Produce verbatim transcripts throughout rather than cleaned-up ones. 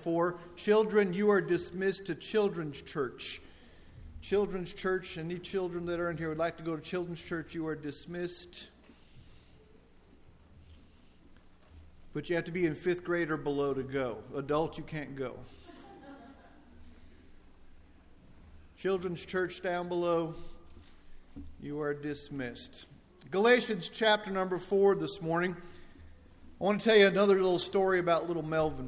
four. Children, you are dismissed to Children's Church. Children's Church, any children that are in here would like to go to Children's Church, you are dismissed. But you have to be in fifth grade or below to go. Adults, you can't go. Children's Church down below, you are dismissed. Galatians chapter number four this morning. I want to tell you another little story about little Melvin.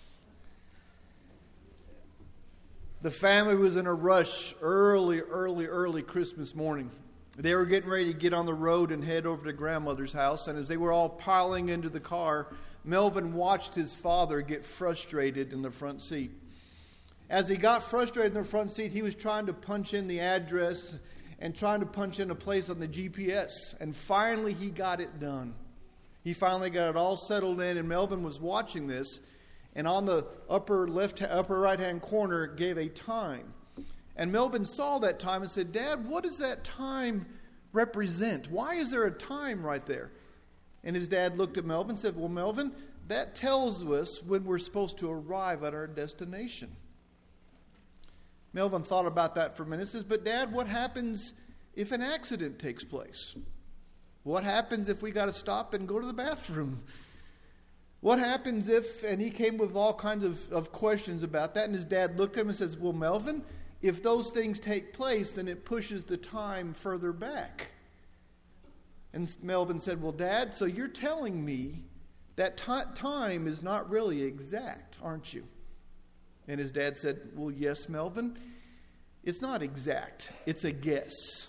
The family was in a rush early, early, early Christmas morning. They were getting ready to get on the road and head over to grandmother's house. And as they were all piling into the car, Melvin watched his father get frustrated in the front seat. As he got frustrated in the front seat, he was trying to punch in the address and trying to punch in a place on the G P S. And finally, he got it done. He finally got it all settled in, and Melvin was watching this. And on the upper left, upper right-hand corner, it gave a time. And Melvin saw that time and said, "Dad, what does that time represent? Why is there a time right there?" And his dad looked at Melvin and said, "Well, Melvin, that tells us when we're supposed to arrive at our destination." Melvin thought about that for a minute and says, "But Dad, what happens if an accident takes place? What happens if we got to stop and go to the bathroom? What happens if," and he came with all kinds of, of questions about that. And his dad looked at him and says, "Well, Melvin, if those things take place, then it pushes the time further back." And Melvin said, "Well, Dad, so you're telling me that t- time is not really exact, aren't you?" And his dad said, "Well, yes, Melvin, it's not exact. It's a guess."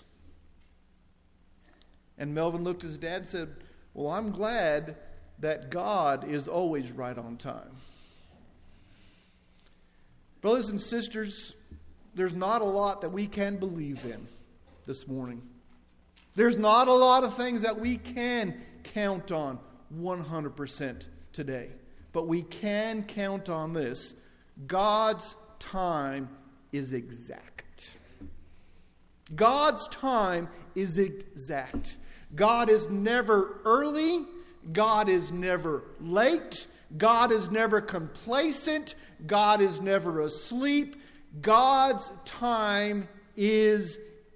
And Melvin looked at his dad and said, "Well, I'm glad that God is always right on time." Brothers and sisters, there's not a lot that we can believe in this morning. There's not a lot of things that we can count on one hundred percent today. But we can count on this. God's time is exact. God's time is exact. God is never early. God is never late. God is never complacent. God is never asleep. God's time is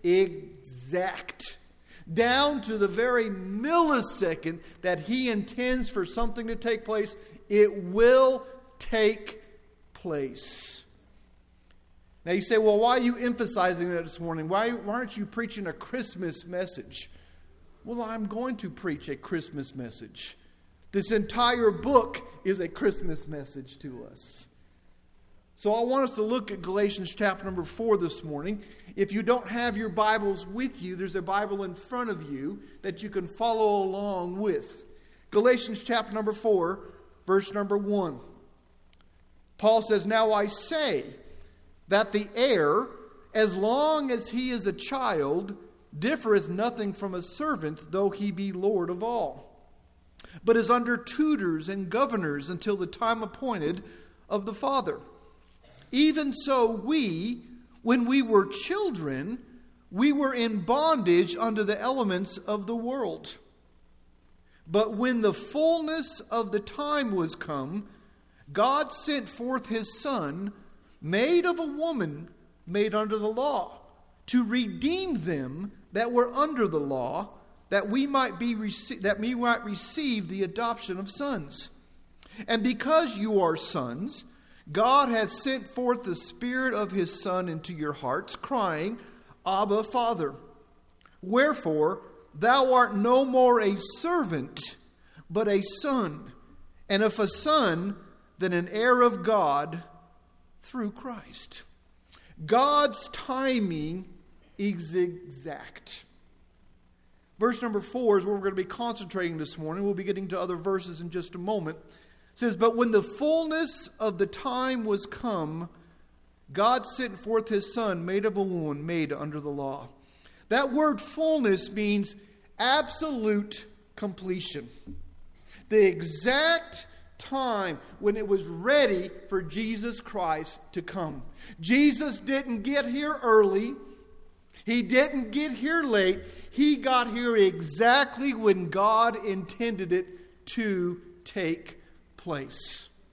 exact. Down to the very millisecond that He intends for something to take place, it will take place. Now you say, "Well, why are you emphasizing that this morning? Why, why aren't you preaching a Christmas message?" Well, I'm going to preach a Christmas message. This entire book is a Christmas message to us. So I want us to look at Galatians chapter number four this morning. If you don't have your Bibles with you, there's a Bible in front of you that you can follow along with. Galatians chapter number four, verse number one. Paul says, "Now I say that the heir, as long as he is a child, differeth nothing from a servant, though he be Lord of all, but is under tutors and governors until the time appointed of the Father. Even so we, when we were children, we were in bondage under the elements of the world. But when the fullness of the time was come, God sent forth His Son, made of a woman, made under the law, to redeem them that were under the law, that we might be rece- that we might receive the adoption of sons. And because you are sons, God hath sent forth the Spirit of His Son into your hearts, crying, Abba, Father. Wherefore, thou art no more a servant, but a son. And if a son, then an heir of God through Christ." God's timing is exact. Verse number four is where we're going to be concentrating this morning. We'll be getting to other verses in just a moment. It says, "But when the fullness of the time was come, God sent forth His Son, made of a woman, made under the law." That word fullness means absolute completion. The exact time when it was ready for Jesus Christ to come. Jesus didn't get here early. He didn't get here late. He got here exactly when God intended it to take place.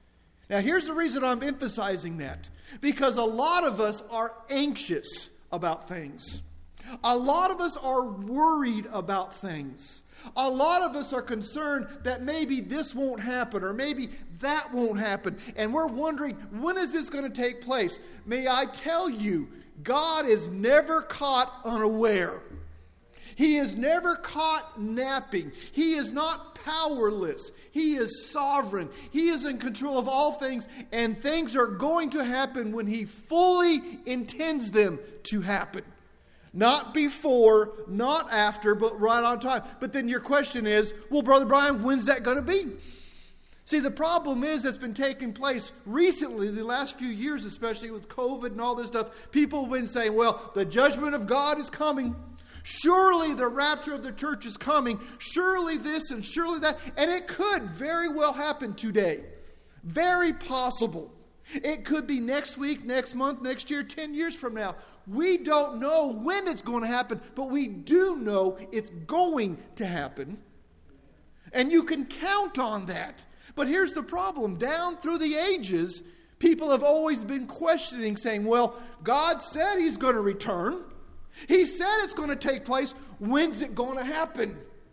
Now, here's the reason I'm emphasizing that. Because a lot of us are anxious about things. A lot of us are worried about things. A lot of us are concerned that maybe this won't happen or maybe that won't happen. And we're wondering, when is this going to take place? May I tell you, God is never caught unaware. He is never caught napping. He is not powerless. He is sovereign. He is in control of all things, and things are going to happen when He fully intends them to happen. Not before, not after, but right on time. But then your question is, well, Brother Brian, when's that going to be? See, the problem is that's been taking place recently, the last few years, especially with COVID and all this stuff. People have been saying, well, the judgment of God is coming. Surely the rapture of the church is coming. Surely this and surely that. And it could very well happen today. Very possible. It could be next week, next month, next year, ten years from now. We don't know when it's going to happen, but we do know it's going to happen. And you can count on that. But here's the problem. Down through the ages, people have always been questioning, saying, well, God said He's going to return. He said it's going to take place. When's it going to happen?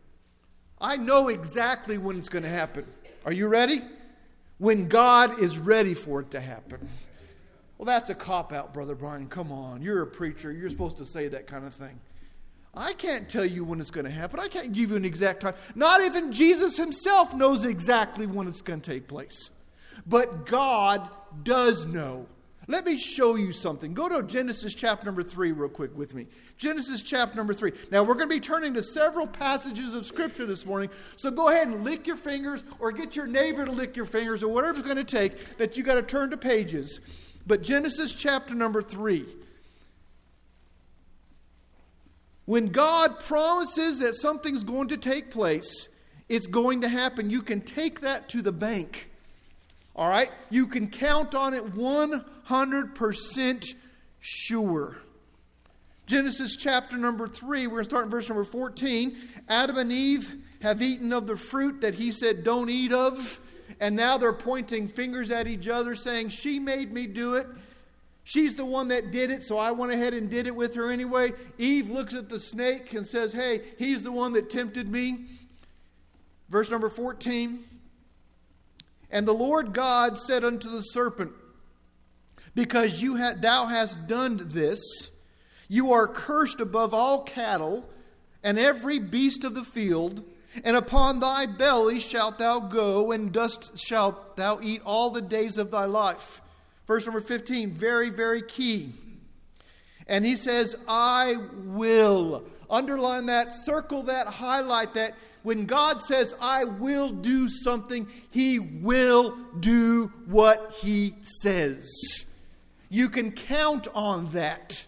I know exactly when it's going to happen. Are you ready? When God is ready for it to happen. Well, that's a cop-out, Brother Brian. Come on. You're a preacher. You're supposed to say that kind of thing. I can't tell you when it's going to happen. I can't give you an exact time. Not even Jesus Himself knows exactly when it's going to take place. But God does know. Let me show you something. Go to Genesis chapter number three real quick with me. Genesis chapter number three. Now, we're going to be turning to several passages of Scripture this morning. So go ahead and lick your fingers or get your neighbor to lick your fingers or whatever it's going to take that you got to turn to pages. But Genesis chapter number three. When God promises that something's going to take place, it's going to happen. You can take that to the bank. All right? You can count on it one hundred percent sure. Genesis chapter number three, we're going to start in verse number fourteen. Adam and Eve have eaten of the fruit that He said don't eat of. And now they're pointing fingers at each other saying, she made me do it. She's the one that did it, so I went ahead and did it with her anyway. Eve looks at the snake and says, hey, he's the one that tempted me. Verse number fourteen. And the Lord God said unto the serpent, because you ha- thou hast done this, you are cursed above all cattle and every beast of the field, and upon thy belly shalt thou go, and dust shalt thou eat all the days of thy life. Verse number fifteen, very, very key. And He says, I will. Underline that, circle that, highlight that. When God says, I will do something, He will do what He says. You can count on that.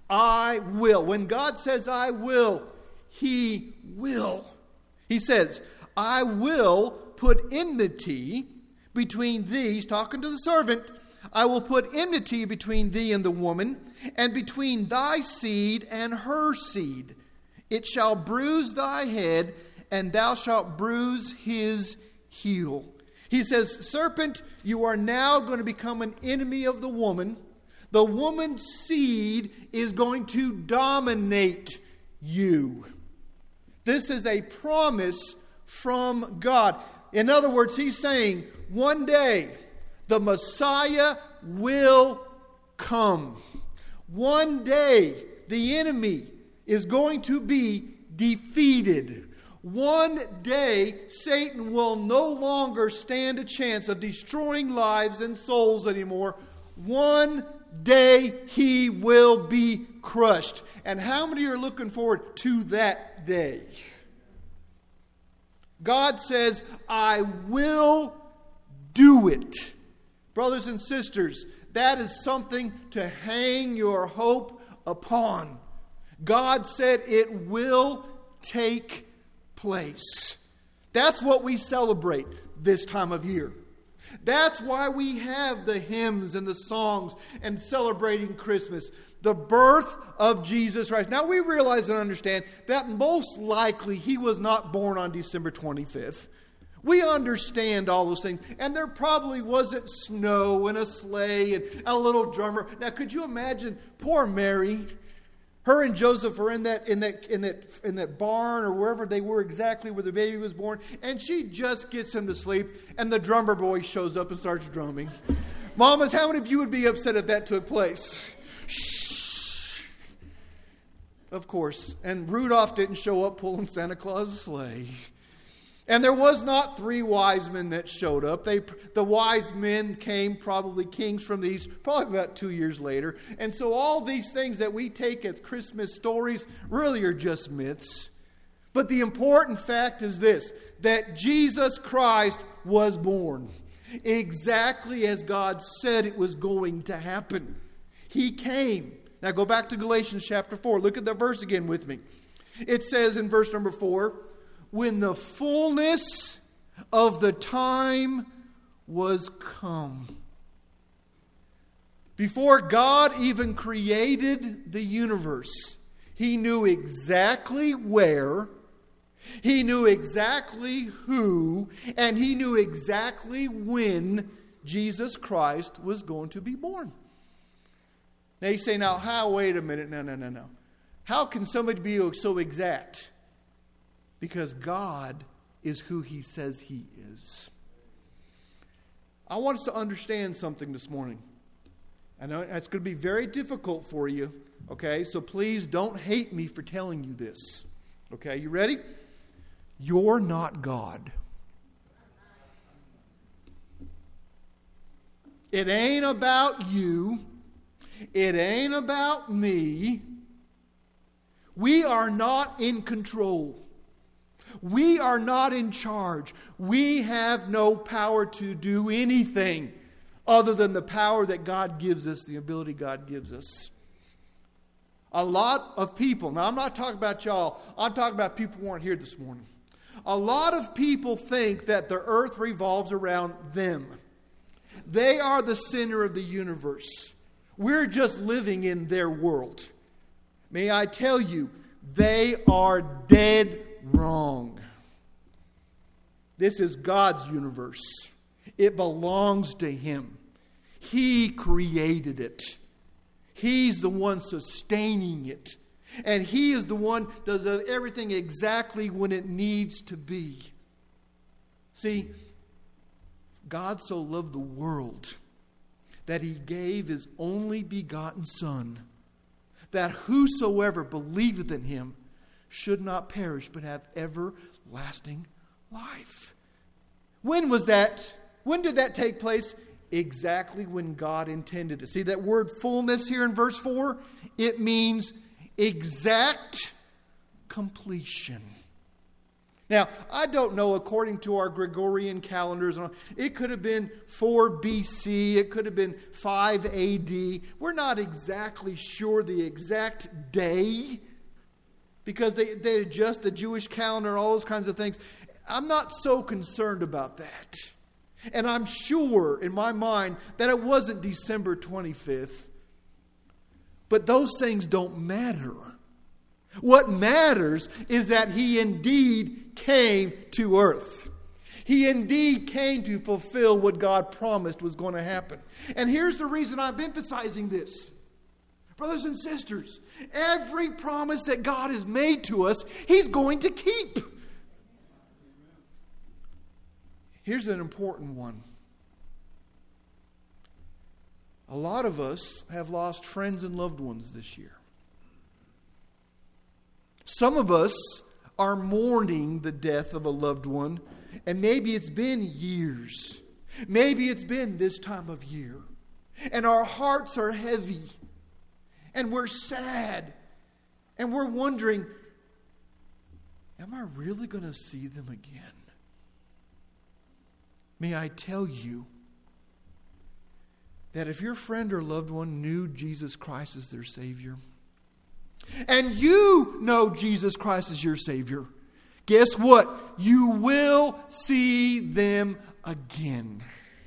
I will. When God says, I will, He will. He says, I will put enmity between thee. He's talking to the servant. I will put enmity between thee and the woman, and between thy seed and her seed. It shall bruise thy head, and thou shalt bruise his heel. He says, serpent, you are now going to become an enemy of the woman. The woman's seed is going to dominate you. This is a promise from God. In other words, He's saying, one day the Messiah will come. One day the enemy is going to be defeated. One day, Satan will no longer stand a chance of destroying lives and souls anymore. One day, he will be crushed. And how many are looking forward to that day? God says, I will do it. Brothers and sisters, that is something to hang your hope upon. God said it will take place. That's what we celebrate this time of year. That's why we have the hymns and the songs and celebrating Christmas. The birth of Jesus Christ. Now we realize and understand that most likely He was not born on December twenty-fifth. We understand all those things. And there probably wasn't snow and a sleigh and a little drummer. Now, could you imagine poor Mary? Her and Joseph are in that in that in that in that barn or wherever they were exactly where the baby was born, and she just gets him to sleep, and the drummer boy shows up and starts drumming. Mamas, how many of you would be upset if that took place? Shh. Of course. And Rudolph didn't show up pulling Santa Claus' sleigh. And there was not three wise men that showed up. They, the wise men came, probably kings from the east, probably about two years later. And so all these things that we take as Christmas stories really are just myths. But the important fact is this, that Jesus Christ was born exactly as God said it was going to happen. He came. Now go back to Galatians chapter four. Look at the verse again with me. It says in verse number four, when the fullness of the time was come. Before God even created the universe, He knew exactly where, He knew exactly who, and He knew exactly when Jesus Christ was going to be born. Now you say, now how, wait a minute, no, no, no, no. How can somebody be so exact? Because God is who He says He is. I want us to understand something this morning. I know it's going to be very difficult for you. Okay, so please don't hate me for telling you this. Okay, you ready? You're not God. It ain't about you. It ain't about me. We are not in control. We are not in charge. We have no power to do anything other than the power that God gives us, the ability God gives us. A lot of people, now I'm not talking about y'all, I'm talking about people who aren't here this morning. A lot of people think that the earth revolves around them. They are the center of the universe. We're just living in their world. May I tell you, they are dead wrong. This is God's universe. It belongs to Him. He created it. He's the one sustaining it. And He is the one that does everything exactly when it needs to be. See, God so loved the world that He gave His only begotten Son, that whosoever believeth in Him should not perish, but have everlasting life. When was that? When did that take place? Exactly when God intended it. See that word fullness here in verse four? It means exact completion. Now, I don't know, according to our Gregorian calendars, it could have been four B C, it could have been five A D. We're not exactly sure the exact day, because they, they adjust the Jewish calendar and all those kinds of things. I'm not so concerned about that. And I'm sure in my mind that it wasn't December twenty-fifth. But those things don't matter. What matters is that He indeed came to earth. He indeed came to fulfill what God promised was going to happen. And here's the reason I'm emphasizing this. Brothers and sisters, every promise that God has made to us, He's going to keep. Here's an important one. A lot of us have lost friends and loved ones this year. Some of us are mourning the death of a loved one, and maybe it's been years. Maybe it's been this time of year. And our hearts are heavy. And we're sad. And we're wondering, am I really going to see them again? May I tell you that if your friend or loved one knew Jesus Christ as their Savior, and you know Jesus Christ as your Savior, guess what? You will see them again.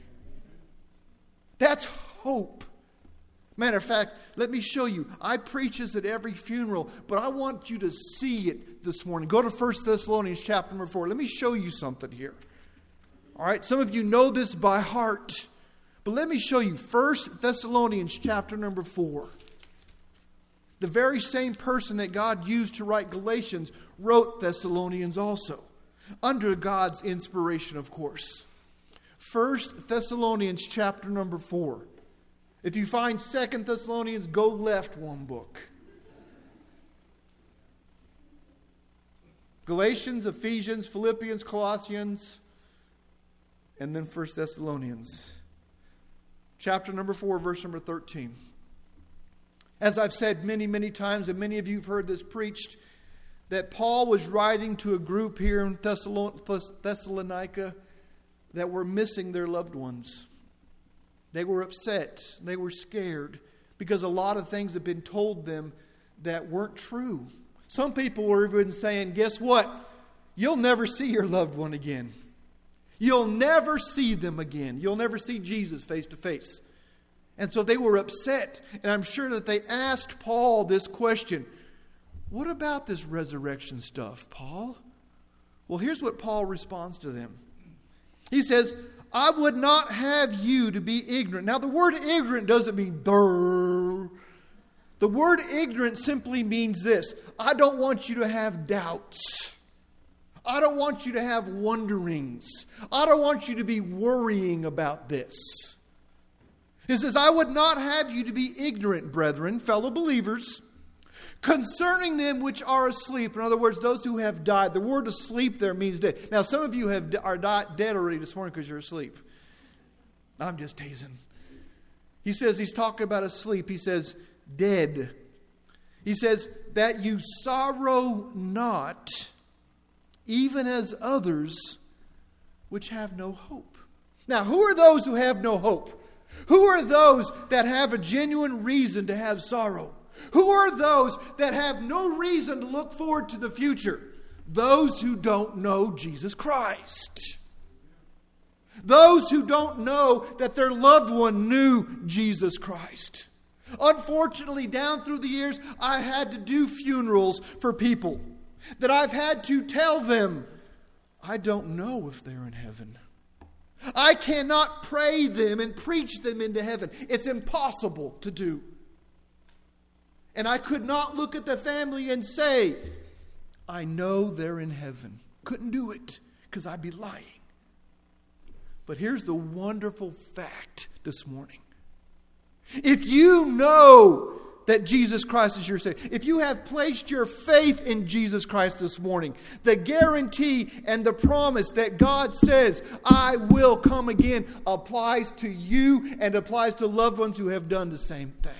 That's hope. Matter of fact, let me show you. I preach this at every funeral, but I want you to see it this morning. Go to First Thessalonians chapter number four. Let me show you something here. All right, some of you know this by heart. But let me show you First Thessalonians chapter number four. The very same person that God used to write Galatians wrote Thessalonians also. Under God's inspiration, of course. First Thessalonians chapter number four. If you find Second Thessalonians, go left one book. Galatians, Ephesians, Philippians, Colossians, and then First Thessalonians. Chapter number four, verse number thirteen. As I've said many, many times, and many of you have heard this preached, that Paul was writing to a group here in Thessalonica that were missing their loved ones. They were upset. They were scared because a lot of things had been told them that weren't true. Some people were even saying, guess what? You'll never see your loved one again. You'll never see them again. You'll never see Jesus face to face. And so they were upset. And I'm sure that they asked Paul this question. What about this resurrection stuff, Paul? Well, here's what Paul responds to them. He says, I would not have you to be ignorant. Now, the word ignorant doesn't mean there. The word ignorant simply means this. I don't want you to have doubts. I don't want you to have wonderings. I don't want you to be worrying about this. He says, I would not have you to be ignorant, brethren, fellow believers, concerning them which are asleep. In other words, those who have died. The word asleep there means dead. Now, some of you have are died, dead already this morning because you're asleep. I'm just teasing. He says, he's talking about asleep. He says, dead. He says, that you sorrow not, even as others which have no hope. Now, who are those who have no hope? Who are those that have a genuine reason to have sorrow? Who are those that have no reason to look forward to the future? Those who don't know Jesus Christ. Those who don't know that their loved one knew Jesus Christ. Unfortunately, down through the years, I had to do funerals for people that I've had to tell them, I don't know if they're in heaven. I cannot pray them and preach them into heaven. It's impossible to do. And I could not look at the family and say, I know they're in heaven. Couldn't do it because I'd be lying. But here's the wonderful fact this morning. If you know that Jesus Christ is your Savior, if you have placed your faith in Jesus Christ this morning, the guarantee and the promise that God says, I will come again, applies to you and applies to loved ones who have done the same thing.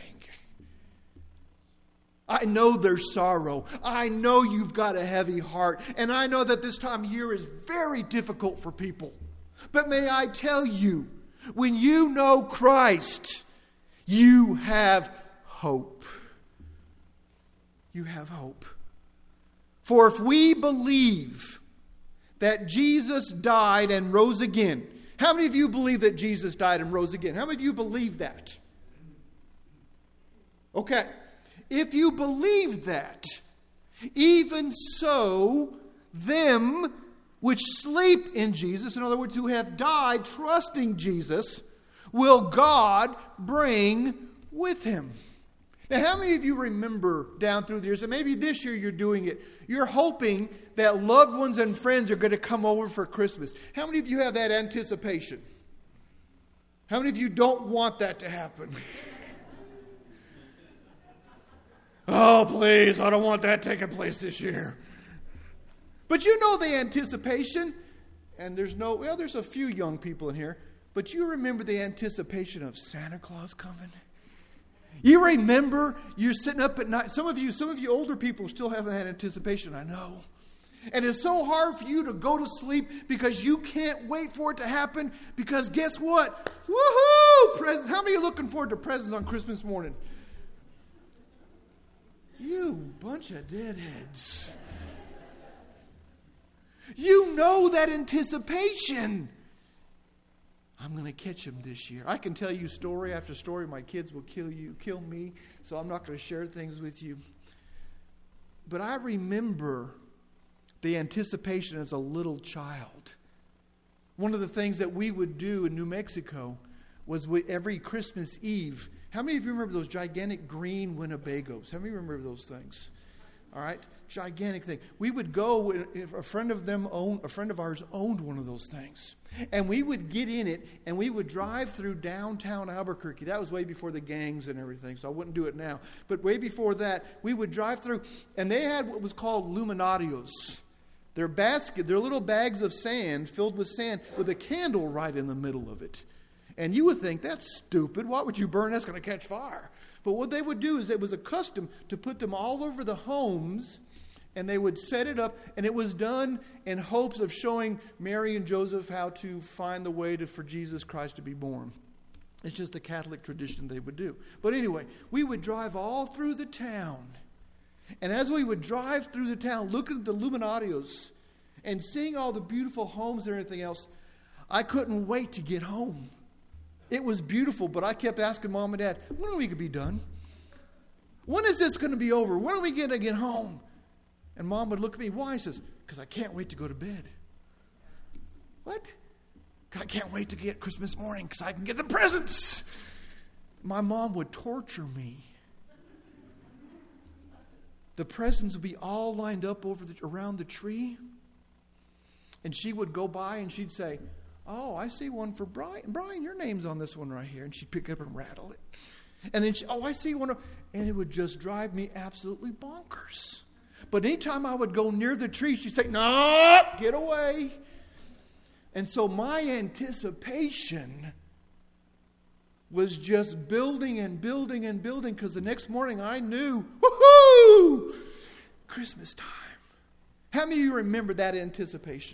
I know there's sorrow. I know you've got a heavy heart. And I know that this time of year is very difficult for people. But may I tell you, when you know Christ, you have hope. You have hope. For if we believe that Jesus died and rose again, how many of you believe that Jesus died and rose again? How many of you believe that? Okay. If you believe that, even so, them which sleep in Jesus, in other words, who have died trusting Jesus, will God bring with Him. Now, how many of you remember down through the years, and maybe this year you're doing it, you're hoping that loved ones and friends are going to come over for Christmas. How many of you have that anticipation? How many of you don't want that to happen? Oh, please, I don't want that taking place this year. But you know the anticipation, and there's no, well, there's a few young people in here, but you remember the anticipation of Santa Claus coming? You remember you're sitting up at night. Some of you, some of you older people still haven't had anticipation, I know. And it's so hard for you to go to sleep because you can't wait for it to happen because guess what? Woohoo! Presents. How many are looking forward to presents on Christmas morning? You bunch of deadheads. You know that anticipation. I'm going to catch him this year. I can tell you story after story. My kids will kill you, kill me, so I'm not going to share things with you. But I remember the anticipation as a little child. One of the things that we would do in New Mexico was we, every Christmas Eve. How many of you remember those gigantic green Winnebagos? How many remember those things? All right, gigantic thing. We would go. A friend of them owned. A friend of ours owned one of those things, and we would get in it, and we would drive through downtown Albuquerque. That was way before the gangs and everything, so I wouldn't do it now. But way before that, we would drive through, and they had what was called luminarios. They're basket. They're little bags of sand filled with sand with a candle right in the middle of it. And you would think, that's stupid. Why would you burn? That's going to catch fire. But what they would do is it was a custom to put them all over the homes, and they would set it up, and it was done in hopes of showing Mary and Joseph how to find the way to, for Jesus Christ to be born. It's just a Catholic tradition they would do. But anyway, we would drive all through the town. And as we would drive through the town, looking at the luminarios and seeing all the beautiful homes and everything else, I couldn't wait to get home. It was beautiful, but I kept asking Mom and Dad, when are we going to be done? When is this going to be over? When are we going to get home? And Mom would look at me. Why? She says, because I can't wait to go to bed. What? I can't wait to get Christmas morning because I can get the presents. My mom would torture me. The presents would be all lined up over the, around the tree. And she would go by and she'd say, oh, I see one for Brian. Brian, your name's on this one right here. And she'd pick it up and rattle it. And then, she, oh, I see one. And it would just drive me absolutely bonkers. But anytime I would go near the tree, she'd say, no, get away. And so my anticipation was just building and building and building, because the next morning I knew, woohoo, Christmas time. How many of you remember that anticipation?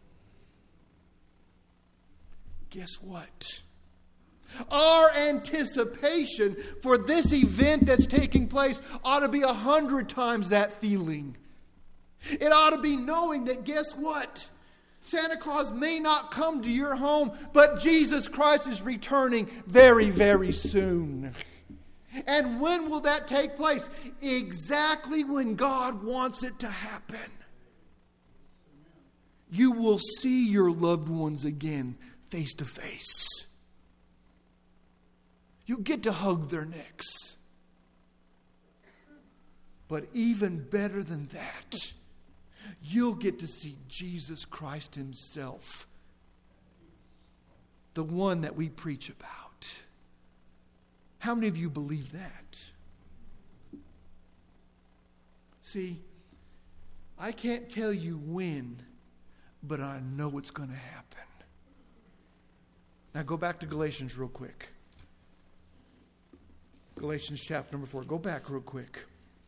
Guess what? Our anticipation for this event that's taking place ought to be a hundred times that feeling. It ought to be knowing that, guess what? Santa Claus may not come to your home, but Jesus Christ is returning very, very soon. And when will that take place? Exactly when God wants it to happen. You will see your loved ones again face to face. You get to hug their necks. But even better than that, you'll get to see Jesus Christ himself, the one that we preach about. How many of you believe that? See, I can't tell you when, but I know it's going to happen. Now go back to Galatians real quick. Galatians chapter number four. Go back real quick.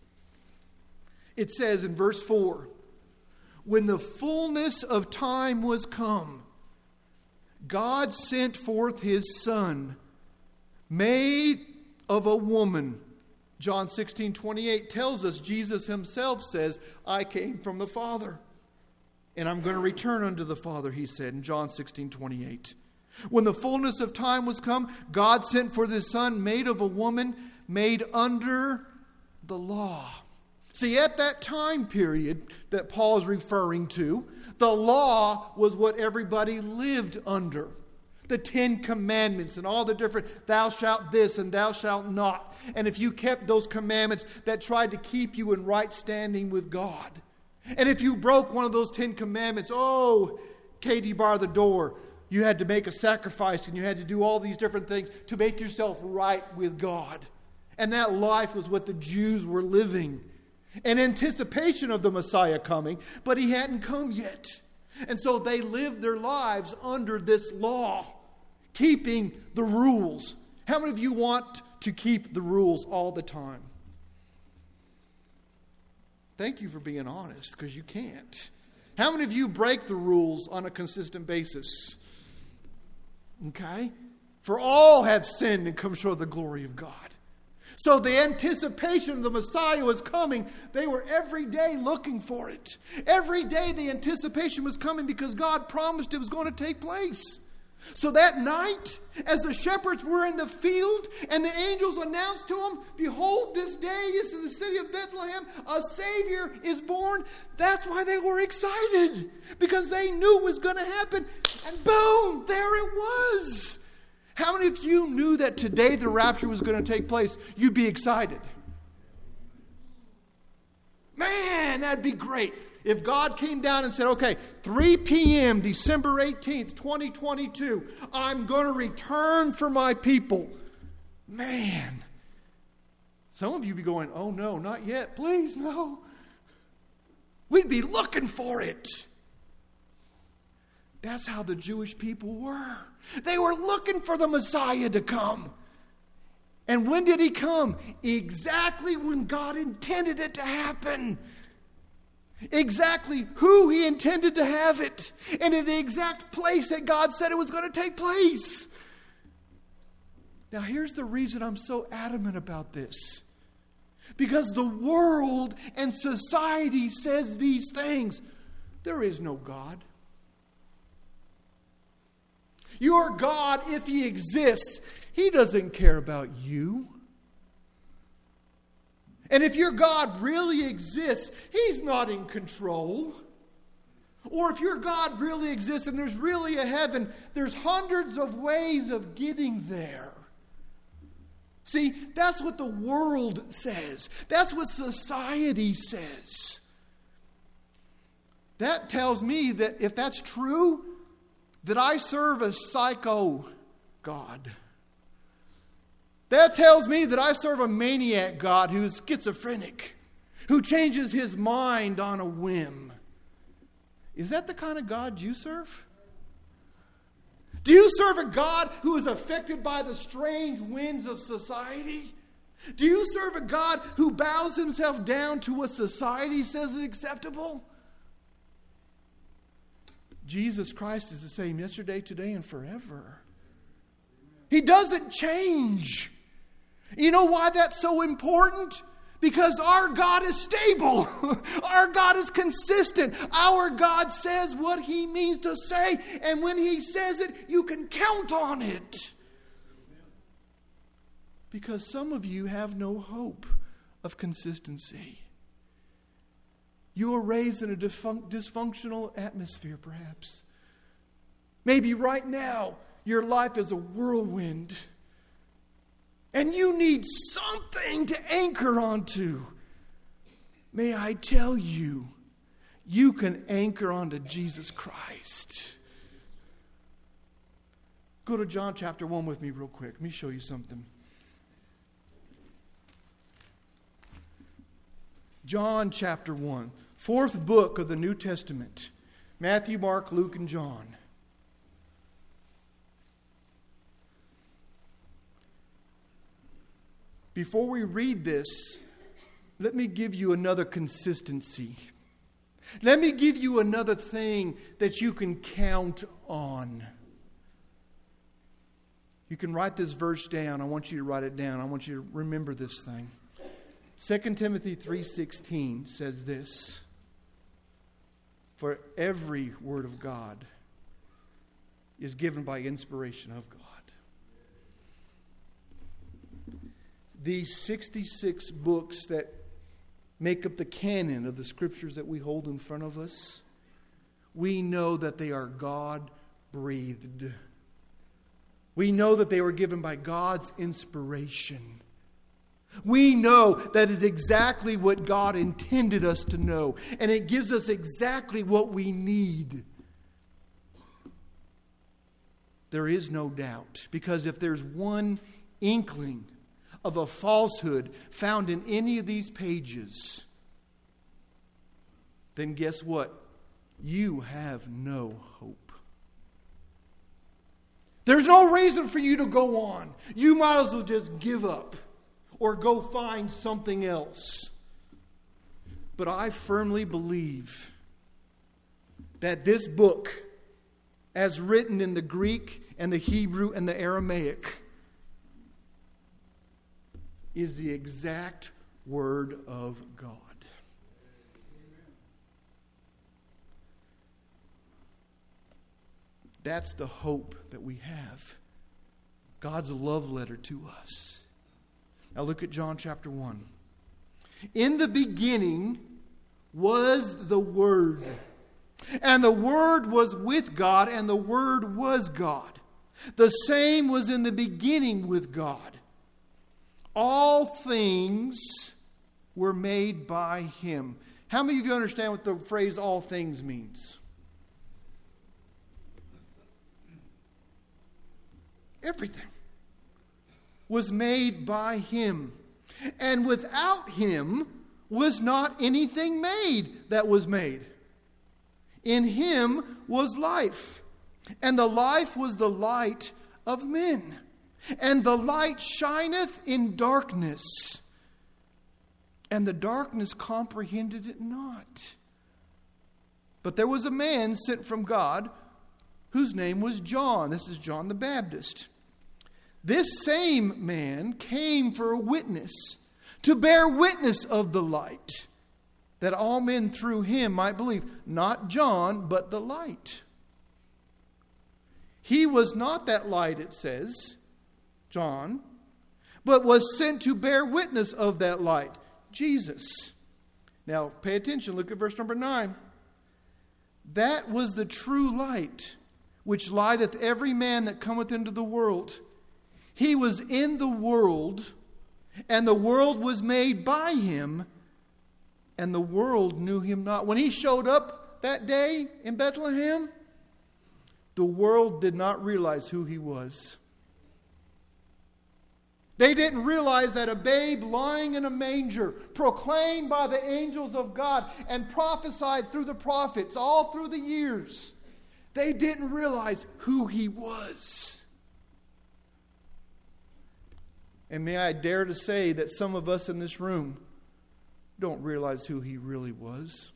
It says in verse four, when the fullness of time was come, God sent forth his Son, made of a woman. John sixteen twenty-eight tells us, Jesus himself says, I came from the Father, and I'm going to return unto the Father, he said in John sixteen twenty-eight. When the fullness of time was come, God sent forth his Son, made of a woman, made under the law. See, at that time period that Paul is referring to, the law was what everybody lived under. The Ten Commandments and all the different, thou shalt this and thou shalt not. And if you kept those commandments, that tried to keep you in right standing with God. And if you broke one of those Ten Commandments, oh, Katie, bar the door. You had to make a sacrifice and you had to do all these different things to make yourself right with God. And that life was what the Jews were living. In anticipation of the Messiah coming, but he hadn't come yet. And so they lived their lives under this law, keeping the rules. How many of you want to keep the rules all the time? Thank you for being honest, because you can't. How many of you break the rules on a consistent basis? Okay? For all have sinned and come short of the glory of God. So the anticipation of the Messiah was coming. They were every day looking for it. Every day the anticipation was coming because God promised it was going to take place. So that night, as the shepherds were in the field and the angels announced to them, behold, this day is in the city of Bethlehem, a Savior is born. That's why they were excited, because they knew it was going to happen. And boom, there it was. How many of you knew that today the rapture was going to take place? You'd be excited. Man, that'd be great. If God came down and said, okay, three p.m., December eighteenth, twenty twenty-two, I'm going to return for my people. Man. Some of you be going, oh no, not yet. Please, no. We'd be looking for it. That's how the Jewish people were. They were looking for the Messiah to come. And when did he come? Exactly when God intended it to happen. Exactly who he intended to have it. And in the exact place that God said it was going to take place. Now here's the reason I'm so adamant about this. Because the world and society says these things. There is no God. Your God, if he exists, he doesn't care about you. And if your God really exists, he's not in control. Or if your God really exists and there's really a heaven, there's hundreds of ways of getting there. See, that's what the world says. That's what society says. That tells me that if that's true, that I serve a psycho God. That tells me that I serve a maniac God who's schizophrenic, who changes his mind on a whim. Is that the kind of God you serve? Do you serve a God who is affected by the strange winds of society? Do you serve a God who bows himself down to what society says is acceptable? Jesus Christ is the same yesterday, today, and forever. He doesn't change. You know why that's so important? Because our God is stable. Our God is consistent. Our God says what he means to say. And when he says it, you can count on it. Because some of you have no hope of consistency. You were raised in a dysfunctional atmosphere, perhaps. Maybe right now, your life is a whirlwind. And you need something to anchor onto. May I tell you, you can anchor onto Jesus Christ. Go to John chapter one with me real quick. Let me show you something. John chapter one, fourth book of the New Testament. Matthew, Mark, Luke, and John. Before we read this, let me give you another consistency. Let me give you another thing that you can count on. You can write this verse down. I want you to write it down. I want you to remember this thing. Second Timothy three sixteen says this. For every word of God is given by inspiration of God. These sixty-six books that make up the canon of the scriptures that we hold in front of us, we know that they are God-breathed. We know that they were given by God's inspiration. We know that it's exactly what God intended us to know. And it gives us exactly what we need. There is no doubt. Because if there's one inkling of a falsehood found in any of these pages, then guess what? You have no hope. There's no reason for you to go on. You might as well just give up or go find something else. But I firmly believe that this book, as written in the Greek and the Hebrew and the Aramaic, is the exact Word of God. That's the hope that we have. God's love letter to us. Now look at John chapter one. In the beginning was the Word. And the Word was with God, and the Word was God. The same was in the beginning with God. All things were made by Him. How many of you understand what the phrase all things means? Everything was made by Him. And without Him was not anything made that was made. In Him was life, and the life was the light of men. And the light shineth in darkness, and the darkness comprehended it not. But there was a man sent from God, whose name was John. This is John the Baptist. This same man came for a witness, to bear witness of the light, that all men through him might believe. Not John, but the light. He was not that light, it says, John, but was sent to bear witness of that light, Jesus. Now, pay attention. Look at verse number nine. That was the true light, which lighteth every man that cometh into the world. He was in the world, and the world was made by Him, and the world knew Him not. When He showed up that day in Bethlehem, the world did not realize who He was. They didn't realize that a babe lying in a manger, proclaimed by the angels of God and prophesied through the prophets all through the years, they didn't realize who He was. And may I dare to say that some of us in this room don't realize who He really was.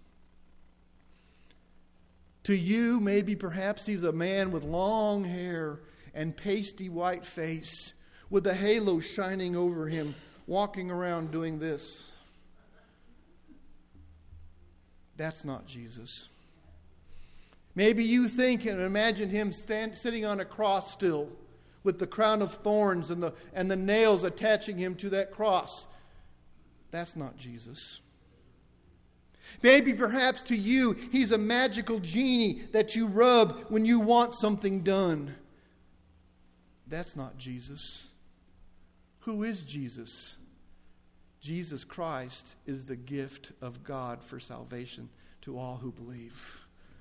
To you, maybe perhaps He's a man with long hair and pasty white face, with a halo shining over him, walking around doing this. That's not Jesus. Maybe you think and imagine Him stand, sitting on a cross still, with the crown of thorns and the, and the nails attaching Him to that cross. That's not Jesus. Maybe perhaps to you, He's a magical genie that you rub when you want something done. That's not Jesus. Who is Jesus? Jesus Christ is the gift of God for salvation to all who believe.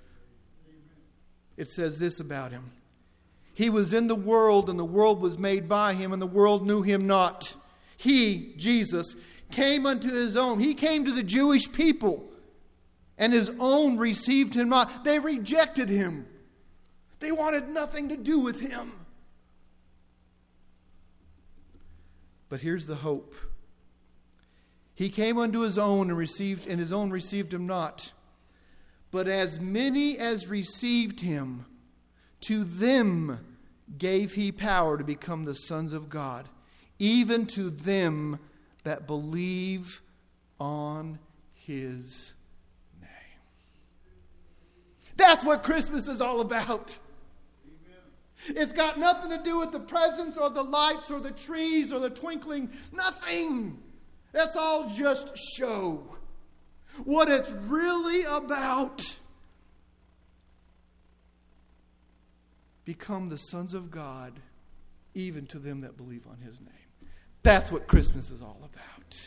It says this about Him. He was in the world, and the world was made by Him, and the world knew Him not. He, Jesus, came unto His own. He came to the Jewish people, and His own received Him not. They rejected Him. They wanted nothing to do with Him. But here's the hope. He came unto His own and received, and His own received Him not. But as many as received Him, to them gave He power to become the sons of God, even to them that believe on His name. That's what Christmas is all about. Amen. It's got nothing to do with the presents or the lights or the trees or the twinkling. Nothing. That's all just show. What it's really about: become the sons of God, even to them that believe on His name. That's what Christmas is all about.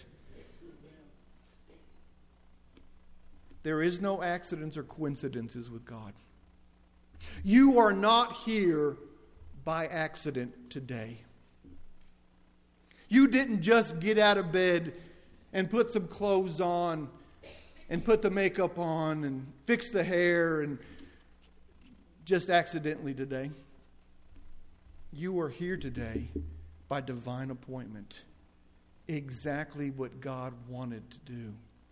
There is no accidents or coincidences with God. You are not here by accident today. You didn't just get out of bed and put some clothes on and put the makeup on and fix the hair and just accidentally today. You are here today by divine appointment. Exactly what God wanted to do.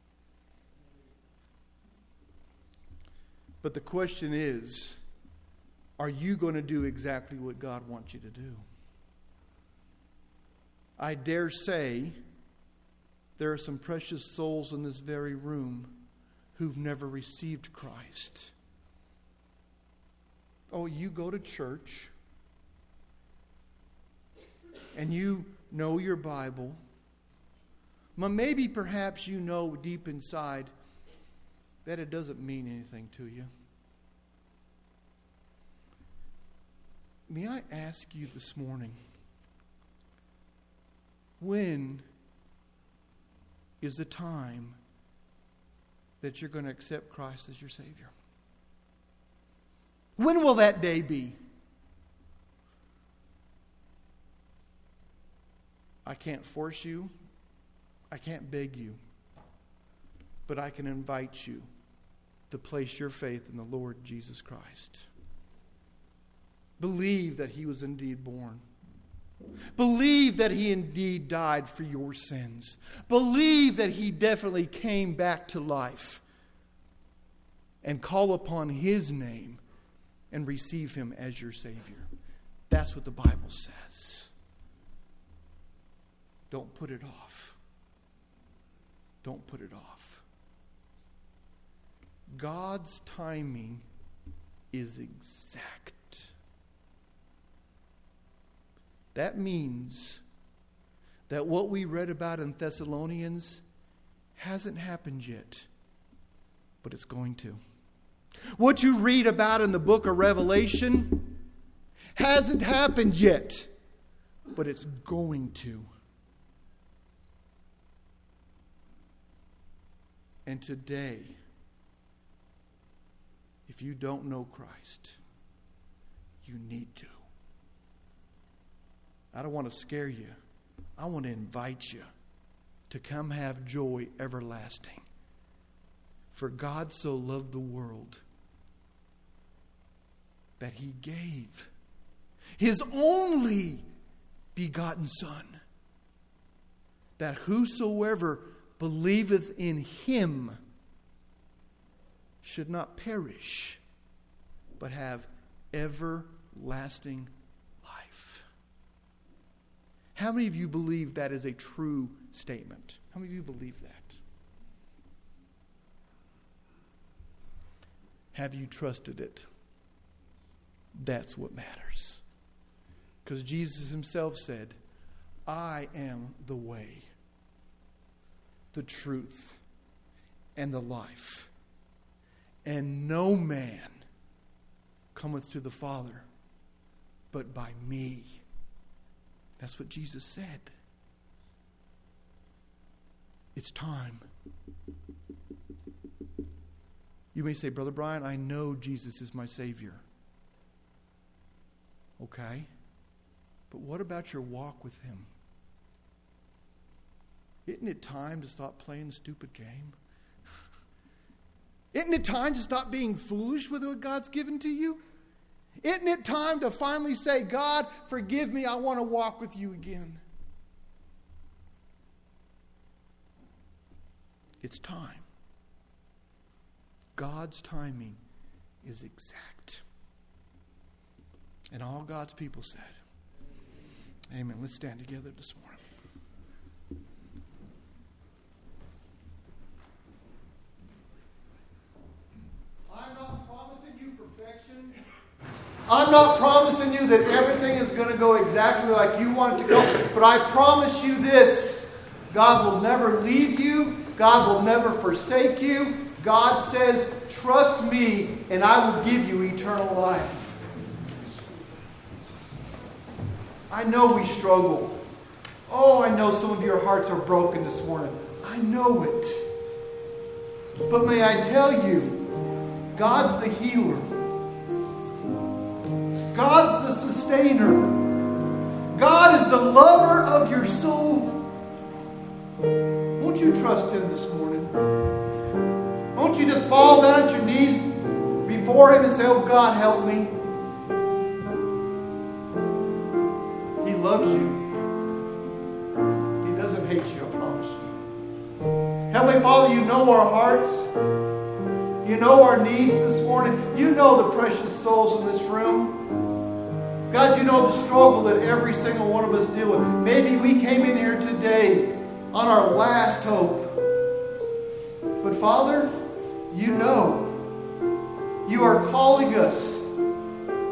But the question is, are you going to do exactly what God wants you to do? I dare say there are some precious souls in this very room who've never received Christ. oh, you go to church and you know your Bible. But maybe perhaps you know deep inside that it doesn't mean anything to you. May I ask you this morning, when is the time that you're going to accept Christ as your Savior? When will that day be? I can't force you. I can't beg you. But I can invite you to place your faith in the Lord Jesus Christ. Believe that He was indeed born. Believe that He indeed died for your sins. Believe that He definitely came back to life. And call upon His name and receive Him as your Savior. That's what the Bible says. Don't put it off. Don't put it off. God's timing is exact. That means that what we read about in Thessalonians hasn't happened yet, but it's going to. What you read about in the book of Revelation hasn't happened yet, but it's going to. And today, if you don't know Christ, you need to. I don't want to scare you. I want to invite you to come have joy everlasting. For God so loved the world that He gave His only begotten Son, that whosoever believeth in Him should not perish, but have everlasting life. How many of you believe that is a true statement? How many of you believe that? Have you trusted it? That's what matters. Because Jesus Himself said, I am the way, the truth, and the life. And no man cometh to the Father but by me. That's what Jesus said. It's time. You may say, Brother Brian, I know Jesus is my Savior. Okay. But what about your walk with Him? Isn't it time to stop playing a stupid game? Isn't it time to stop being foolish with what God's given to you? Isn't it time to finally say, God, forgive me, I want to walk with you again? It's time. God's timing is exact. And all God's people said, amen. Let's stand together this morning. I'm not promising you perfection. I'm not promising you that everything is going to go exactly like you want it to go. But I promise you this. God will never leave you. God will never forsake you. God says, trust me and I will give you eternal life. I know we struggle. Oh, I know some of your hearts are broken this morning. I know it. But may I tell you, God's the healer. God's the sustainer. God is the lover of your soul. Won't you trust Him this morning? Won't you just fall down at your knees before Him and say, oh God, help me. He loves you. He doesn't hate you, I promise you. Heavenly Father, you know our hearts. You know our needs this morning. You know the precious souls in this room. God, you know the struggle that every single one of us deal with. Maybe we came in here today on our last hope. But Father, you know. You are calling us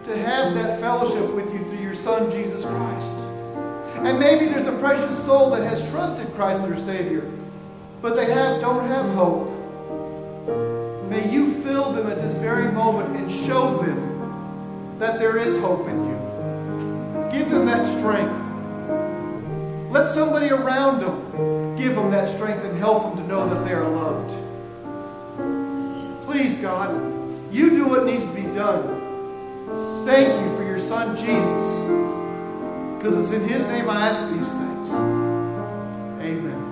to have that fellowship with you through your Son, Jesus Christ. And maybe there's a precious soul that has trusted Christ their Savior, but they have, don't have hope. May you fill them at this very moment and show them that there is hope in you. Give them that strength. Let somebody around them give them that strength and help them to know that they are loved. Please, God, you do what needs to be done. Thank you for your Son, Jesus. Because it's in his name I ask these things. Amen.